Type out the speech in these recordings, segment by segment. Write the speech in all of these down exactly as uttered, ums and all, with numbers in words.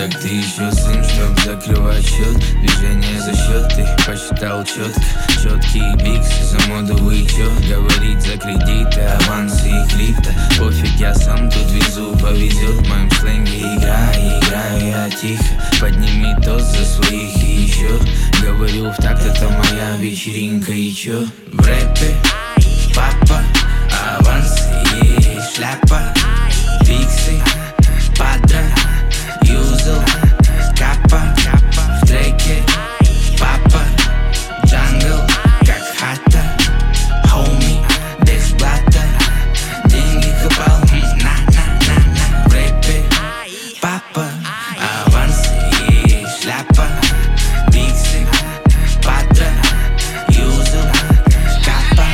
как ты еще сын, чтоб закрывать счет. Движение за счет, ты посчитал четко. Четкие биксы за моду вычет. Говорит за кредиты, авансы и крипто. Пофиг, я сам тут везу, повезет. В моем сленге играй, играю я тихо. Подними тост за своих и еще. Говорю в такт, это моя вечеринка и чё? В рэпе папа, аванс и шляпа. Биксы, патра, юзал, капа. В треке папа, джангл, как хата. Хоуми, без блата. Деньги копал, на-на-на-на. В рэпе папа, аванс и шляпа. Биксы, патра, юзал, капа.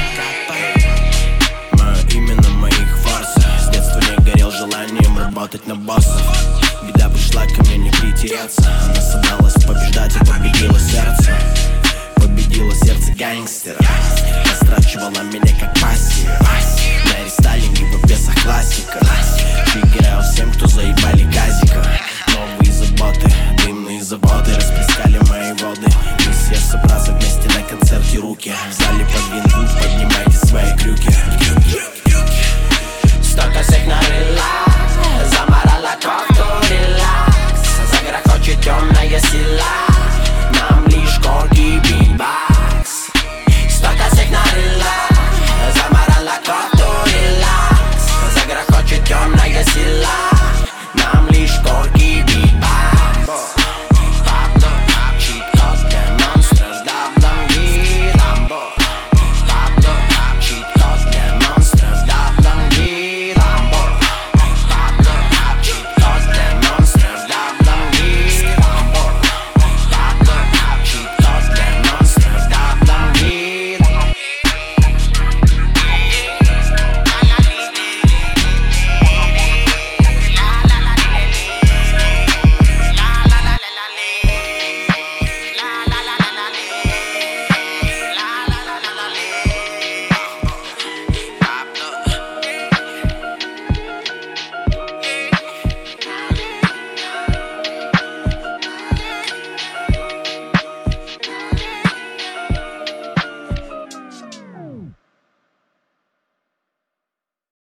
Мое имя на моих фарсах. С детства не горел желанием работать на боссов.